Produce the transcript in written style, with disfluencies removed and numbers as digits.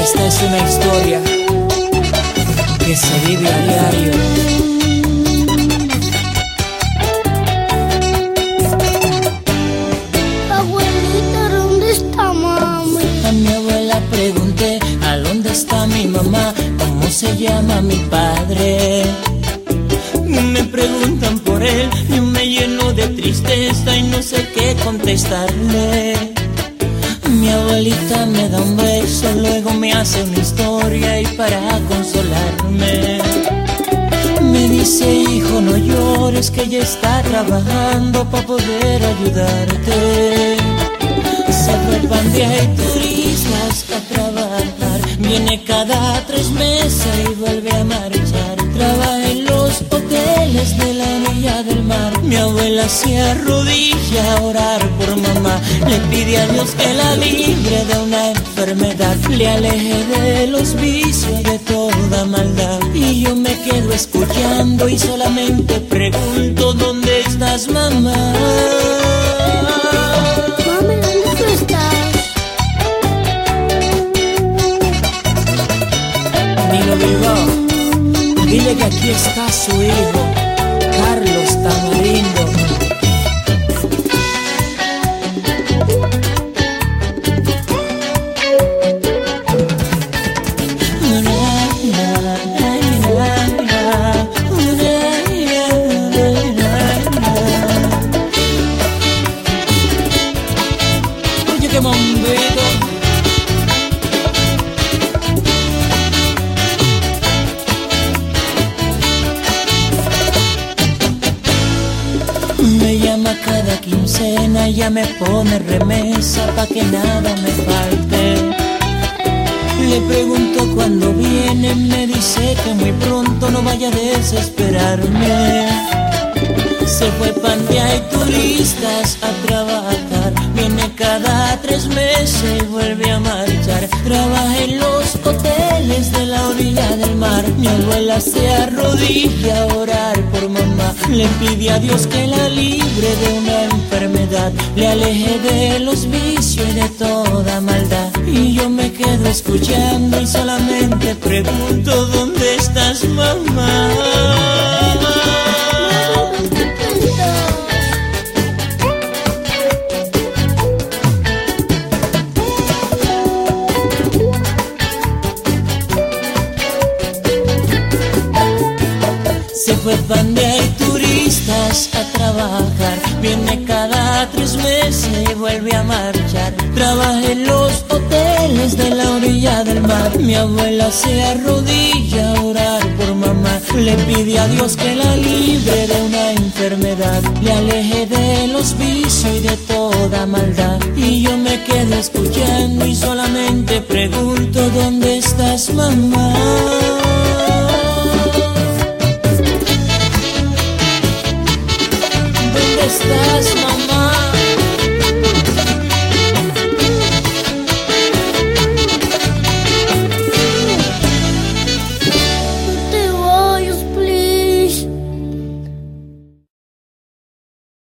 Esta es una historia que se vive a diario. Abuelita, ¿dónde está mami? A mi abuela pregunté, ¿a dónde está mi mamá? ¿Cómo se llama mi padre? Me preguntan por él, yo me lleno de tristeza y no sé qué contestarle. Mi abuelita me da un beso, luego me hace una historia y para consolarme me dice: hijo, no llores, que ella está trabajando para poder ayudarte. Se fue pandilla y turistas a trabajar, viene cada 3 meses y vuelve a marchar. Trabaja en los hoteles de la orilla del mar. Mi abuela se arrodilla a orar por mamá, le pide a Dios que la libre de una enfermedad, le aleje de los vicios, de toda maldad. Y yo me quedo escuchando y solamente pregunto: ¿dónde estás, mamá? Mami, ¿dónde tú estás? Nino Bilbao, dile que aquí está su hijo, Carlos Tamarindo. Oye, qué bombito. Me llama cada quincena, ya me pone remesa pa' que nada me falte. Le pregunto cuándo viene, me dice que muy pronto, no vaya a desesperarme. Se fue pandilla y turistas a trabajar, viene cada 3 meses y vuelve a marchar. Trabaja en los hoteles de la orilla del mar. Mi abuela se arrodilla a orar por mamá, le pide a Dios que la libre de una enfermedad, le aleje de los vicios y de toda maldad. Y yo me quedo escuchando y solamente pregunto: ¿dónde estás, mamá? Se fue pandilla y turistas a trabajar, viene cada 3 meses y vuelve a marchar. Trabaja en los hoteles de la orilla del mar. Mi abuela se arrodilla a orar por mamá, le pide a Dios que la libre de una enfermedad, le aleje de los vicios y de toda maldad. Y yo me quedo escuchando y solamente pregunto: ¿dónde estás, mamá?